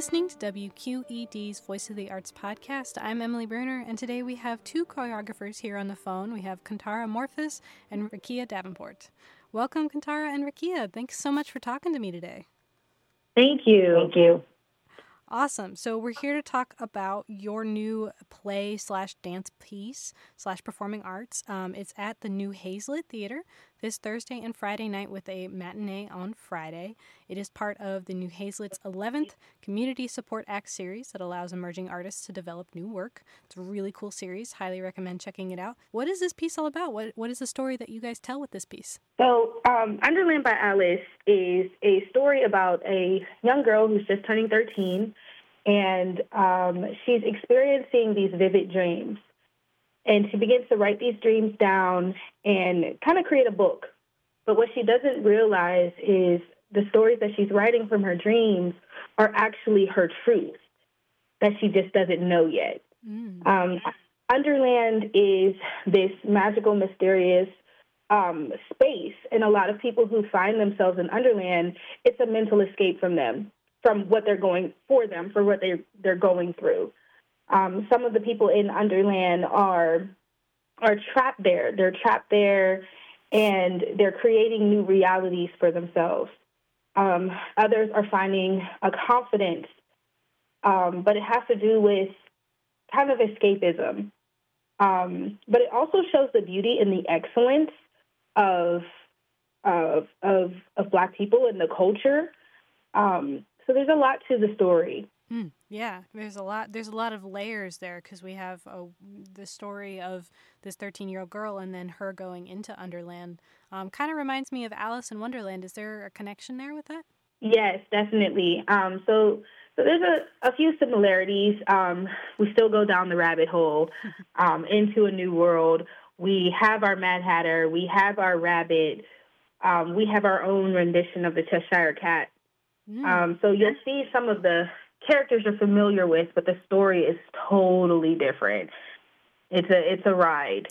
listening to WQED's Voice of the Arts podcast. I'm Emily Bruner, and today we have two choreographers here on the phone. We have Kantara Morphus and Rakia Davenport. Welcome, Kantara and Rakia. Thanks so much for talking to me today. Thank you. Thank you. Awesome. So we're here to talk about your new play/dance piece/performing arts. It's at the New Hazlitt Theater this Thursday and Friday night with a matinee on Friday. It is part of the New Hazlitt's 11th Community Support Act series that allows emerging artists to develop new work. It's a really cool series. Highly recommend checking it out. What is this piece all about? What is the story that you guys tell with this piece? So, Underland by Alice is a story about a young girl who's just turning 13, and she's experiencing these vivid dreams. And she begins to write these dreams down and kind of create a book. But what she doesn't realize is the stories that she's writing from her dreams are actually her truth that she just doesn't know yet. Underland is this magical, mysterious space. And a lot of people who find themselves in Underland, it's a mental escape from them, from what they're going for them, for what they're going through. Some of the people in Underland are trapped there. They're trapped there, and they're creating new realities for themselves. Others are finding a confidence, but it has to do with kind of escapism. But it also shows the beauty and the excellence of Black people and the culture. So there's a lot to the story. Yeah, there's a lot of layers there because we have the story of this 13-year-old girl and then her going into Underland. Kind of reminds me of Alice in Wonderland. Is there a connection there with that? Yes, definitely. So there's a few similarities. We still go down the rabbit hole into a new world. We have our Mad Hatter. We have our rabbit. We have our own rendition of the Cheshire Cat. So you'll see some of the characters you're familiar with, but the story is totally different. It's a ride.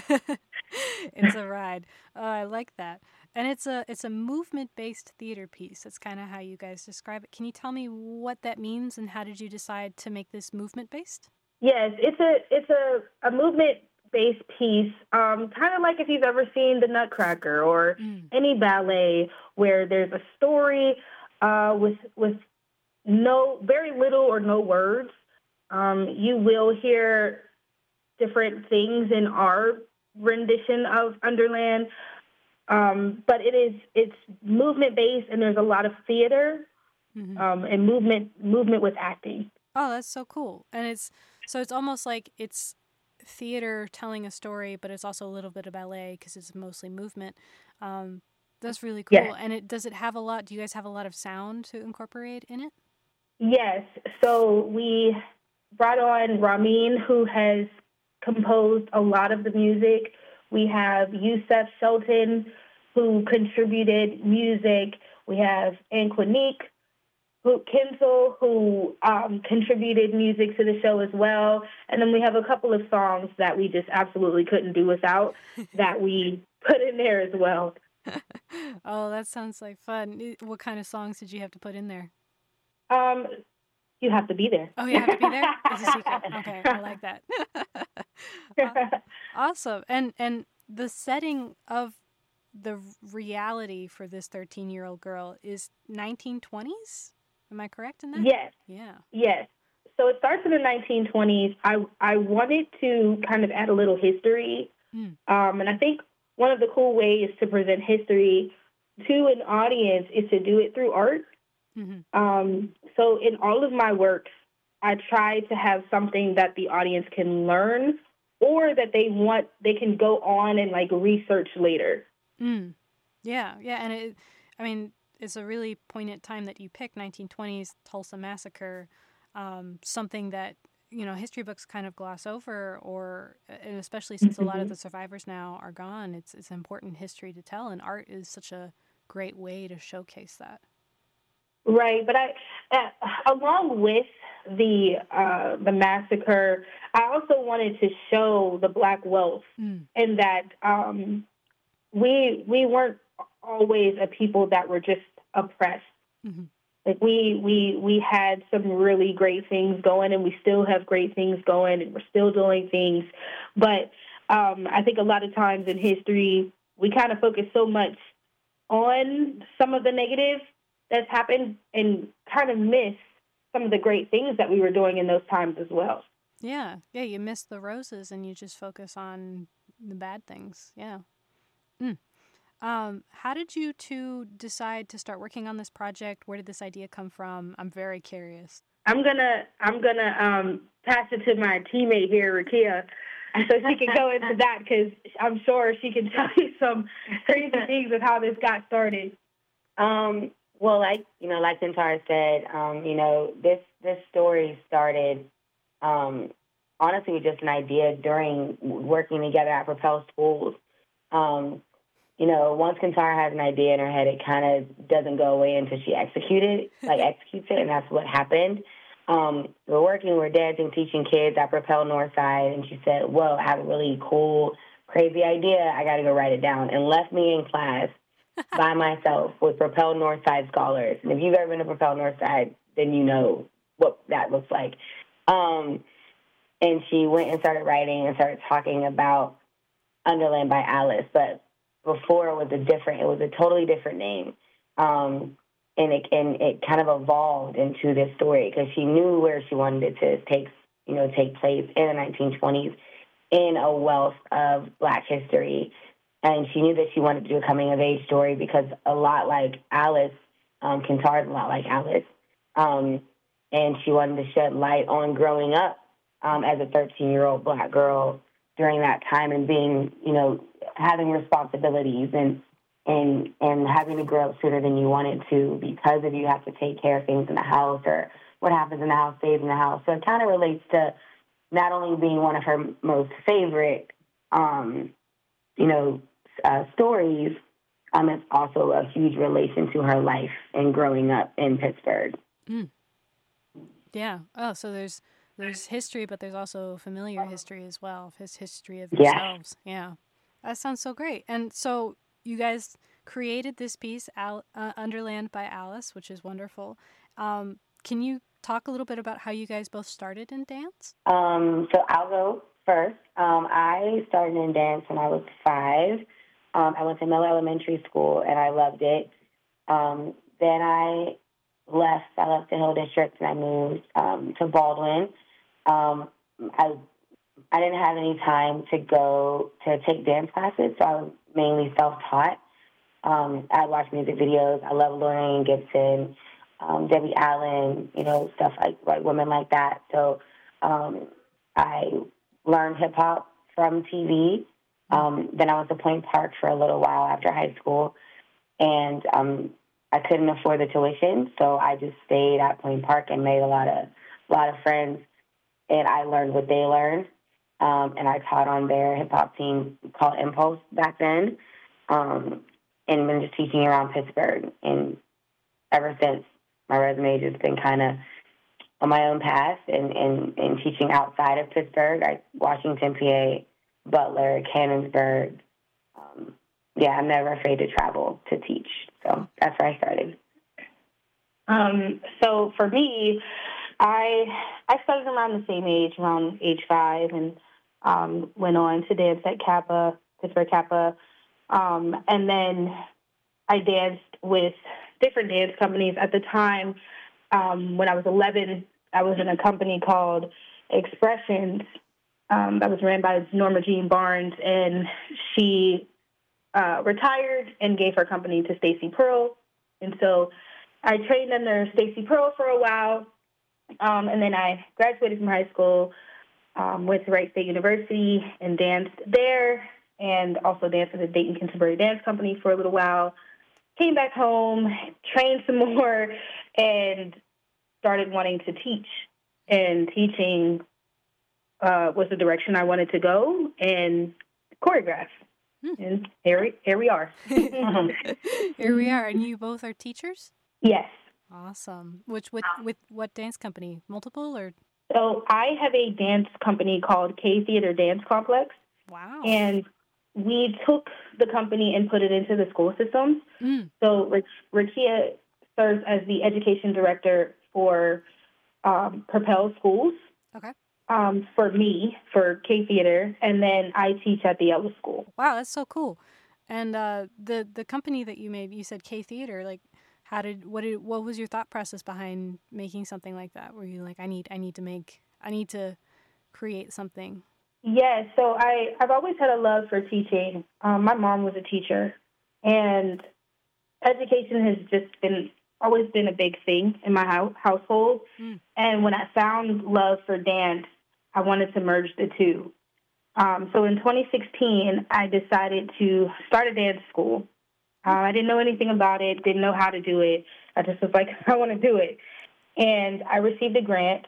It's a ride. Oh, I like that. And it's a movement-based theater piece. That's kind of how you guys describe it. Can you tell me what that means and how did you decide to make this movement-based? Yes, it's a movement-based piece, kind of like if you've ever seen The Nutcracker or any ballet where there's a story with very little or no words. You will hear different things in our rendition of Underland, but it's movement based, and there's a lot of theater and movement with acting. Oh, that's so cool! And it's almost like it's theater telling a story, but it's also a little bit of ballet because it's mostly movement. That's really cool. Yes. And do you guys have a lot of sound to incorporate in it? Yes. So we brought on Ramin, who has composed a lot of the music. We have Yusef Shelton, who contributed music. We have Anquanique Kinsel, who contributed music to the show as well. And then we have a couple of songs that we just absolutely couldn't do without that we put in there as well. Oh, that sounds like fun. What kind of songs did you have to put in there? You have to be there. Oh, you have to be there? It's a secret. Okay, I like that. Awesome. And the setting of the reality for this 13-year-old girl is 1920s? Am I correct in that? Yes. Yeah. Yes. So it starts in the 1920s. I wanted to kind of add a little history. And I think one of the cool ways to present history to an audience is to do it through art. So in all of my works, I try to have something that the audience can learn or that they can go on and like research later. Yeah. And it's a really poignant time that you picked, 1920s Tulsa Massacre, something that, history books kind of gloss over, and especially since a lot of the survivors now are gone, it's important history to tell, and art is such a great way to showcase that. Right, but along with the massacre, I also wanted to show the Black wealth, and that we weren't always a people that were just oppressed. Like we had some really great things going, and we still have great things going, and we're still doing things. But I think a lot of times in history, we kind of focus so much on some of the negative that's happened and kind of miss some of the great things that we were doing in those times as well. Yeah. Yeah. You miss the roses and you just focus on the bad things. Yeah. Mm. How did you two decide to start working on this project? Where did this idea come from? I'm very curious. I'm gonna pass it to my teammate here, Rakia, so she can go into that because I'm sure she can tell you some crazy things of how this got started. Well, like Kentara said, this story started honestly with just an idea during working together at Propel Schools. Once Kentara has an idea in her head, it kind of doesn't go away until she executes it, and that's what happened. We're dancing, teaching kids at Propel Northside, and she said, "Whoa, I have a really cool, crazy idea. I got to go write it down," and left me in class by myself with Propel Northside scholars. And if you've ever been to Propel Northside, then you know what that looks like. And she went and started writing and started talking about Underland by Alice, but before it was a totally different name. And it kind of evolved into this story because she knew where she wanted it to take place in the 1920s in a wealth of Black history. And she knew that she wanted to do a coming-of-age story because a lot like Alice, Kentara's a lot like Alice, and she wanted to shed light on growing up as a 13-year-old Black girl during that time and being, having responsibilities and having to grow up sooner than you wanted to because of you have to take care of things in the house or what happens in the house stays in the house. So it kind of relates to not only being one of her most favorite, stories, it's also a huge relation to her life and growing up in Pittsburgh. Mm. Yeah. Oh, so there's history, but there's also familiar history as well. His history of yourselves. Yeah. That sounds so great. And so you guys created this piece, Underland by Alice, which is wonderful. Can you talk a little bit about how you guys both started in dance? So I'll go first. I started in dance when I was 5. I went to Miller Elementary School, and I loved it. Then I left the Hill District, and I moved to Baldwin. I didn't have any time to go to take dance classes, so I was mainly self-taught. I watched music videos. I love Lorraine Gibson, Debbie Allen, stuff like women like that. So I learned hip-hop from TV. Then I went to Point Park for a little while after high school, and I couldn't afford the tuition, so I just stayed at Point Park and made a lot of friends, and I learned what they learned. And I taught on their hip-hop team called Impulse back then, and been just teaching around Pittsburgh. And ever since, my resume has just been kind of on my own path and teaching outside of Pittsburgh, like Washington, PA, Butler, Cannonsburg. I'm never afraid to travel to teach. So that's where I started. So for me, I started around the same age, around age 5, and went on to dance at Kappa, Pittsburgh Kappa. And then I danced with different dance companies. At the time, when I was 11, I was in a company called Expressions that was ran by Norma Jean Barnes, and she retired and gave her company to Stacy Pearl. And so I trained under Stacy Pearl for a while, and then I graduated from high school, went to Wright State University and danced there, and also danced at the Dayton Contemporary Dance Company for a little while. Came back home, trained some more, and started wanting to teach. And teaching was the direction I wanted to go and choreograph. And here we are. Here we are. And you both are teachers? Yes. Awesome. With what dance company? Multiple or? So I have a dance company called K Theater Dance Complex. Wow. And we took the company and put it into the school systems. So Rakia serves as the education director for Propel Schools. Okay. For me, for K Theater, and then I teach at the Ellis School. Wow, that's so cool. And the company that you made, you said K Theater. Like, what was your thought process behind making something like that? Were you like, I need to create something? Yeah, so I've always had a love for teaching. My mom was a teacher, and education has just always been a big thing in my household. And when I found love for dance, I wanted to merge the two. So in 2016, I decided to start a dance school. I didn't know anything about it, didn't know how to do it. I just was like, I want to do it. And I received a grant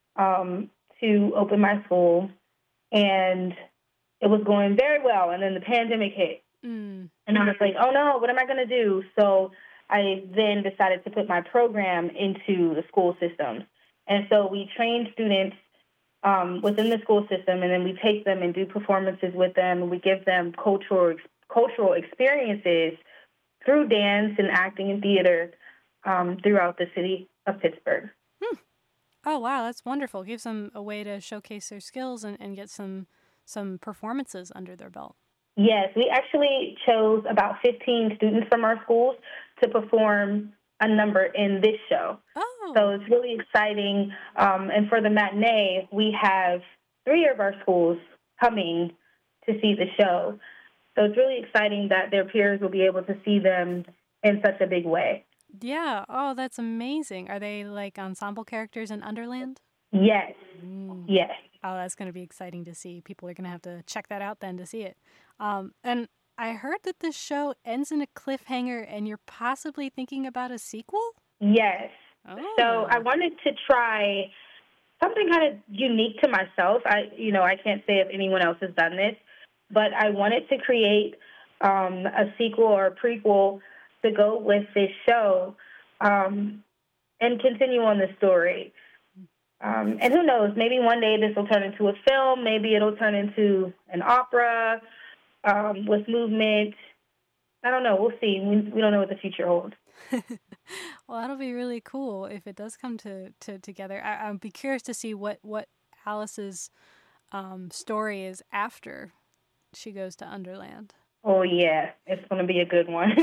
to open my school, and it was going very well. And then the pandemic hit. And I was like, oh, no, what am I going to do? So I then decided to put my program into the school systems. And so we trained students within the school system, and then we take them and do performances with them, and we give them cultural experiences through dance and acting and theater throughout the city of Pittsburgh. Oh, wow, that's wonderful. It gives them a way to showcase their skills and get some performances under their belt. Yes, we actually chose about 15 students from our schools to perform a number in this show. Oh. So it's really exciting. And for the matinee, we have 3 of our schools coming to see the show. So it's really exciting that their peers will be able to see them in such a big way. Yeah. Oh, that's amazing. Are they like ensemble characters in Underland? Yes. Yes. Oh, that's going to be exciting to see. People are going to have to check that out then to see it. And I heard that this show ends in a cliffhanger and you're possibly thinking about a sequel? Yes. Oh. So I wanted to try something kind of unique to myself. I can't say if anyone else has done this, but I wanted to create a sequel or a prequel to go with this show and continue on the story. And who knows, maybe one day this will turn into a film. Maybe it'll turn into an opera with movement. I don't know. We'll see. We don't know what the future holds. Well, that'll be really cool if it does come together. I'd be curious to see what Alice's story is after she goes to Underland. Oh, yeah. It's going to be a good one.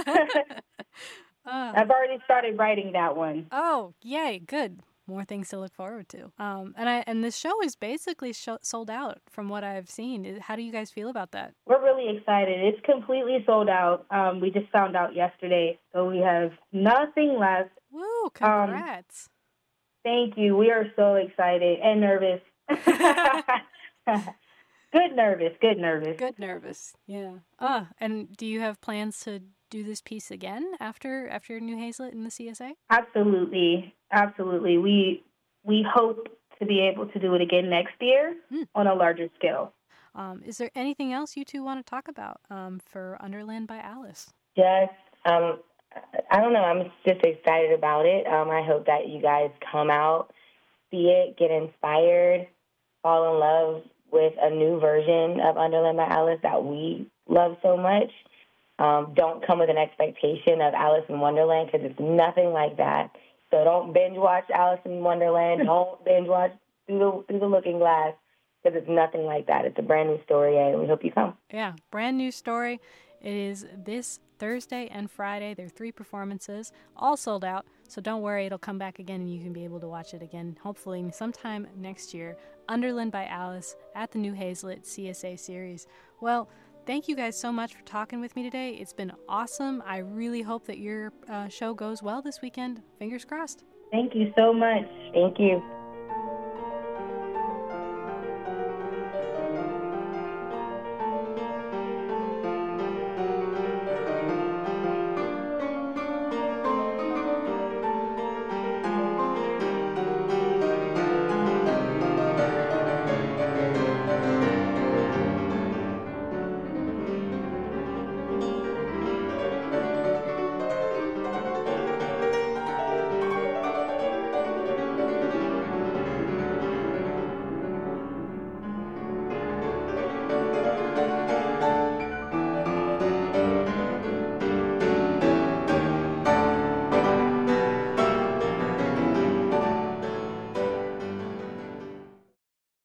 I've already started writing that one. Oh, yay. Good. More things to look forward to. And this show is basically sold out from what I've seen. How do you guys feel about that? We're really excited. It's completely sold out. We just found out yesterday, so we have nothing left. Woo, congrats. Thank you. We are so excited and nervous. Good nervous. Yeah. And do you have plans to do this piece again after New Hazlet and the CSA? Absolutely. We hope to be able to do it again next year on a larger scale. Is there anything else you two want to talk about for Underland by Alice? Yes. I don't know. I'm just excited about it. I hope that you guys come out, see it, get inspired, fall in love with a new version of Underland by Alice that we love so much. Don't come with an expectation of Alice in Wonderland because it's nothing like that. So don't binge watch Alice in Wonderland. Don't binge watch through the Looking Glass because it's nothing like that. It's a brand new story, and we hope you come. Yeah, brand new story. It is this Thursday and Friday. There are 3 performances, all sold out. So don't worry, it'll come back again and you can be able to watch it again, hopefully sometime next year. Underland by Alice at the New Hazlet CSA series. Well, thank you guys so much for talking with me today. It's been awesome. I really hope that your show goes well this weekend. Fingers crossed. Thank you so much. Thank you.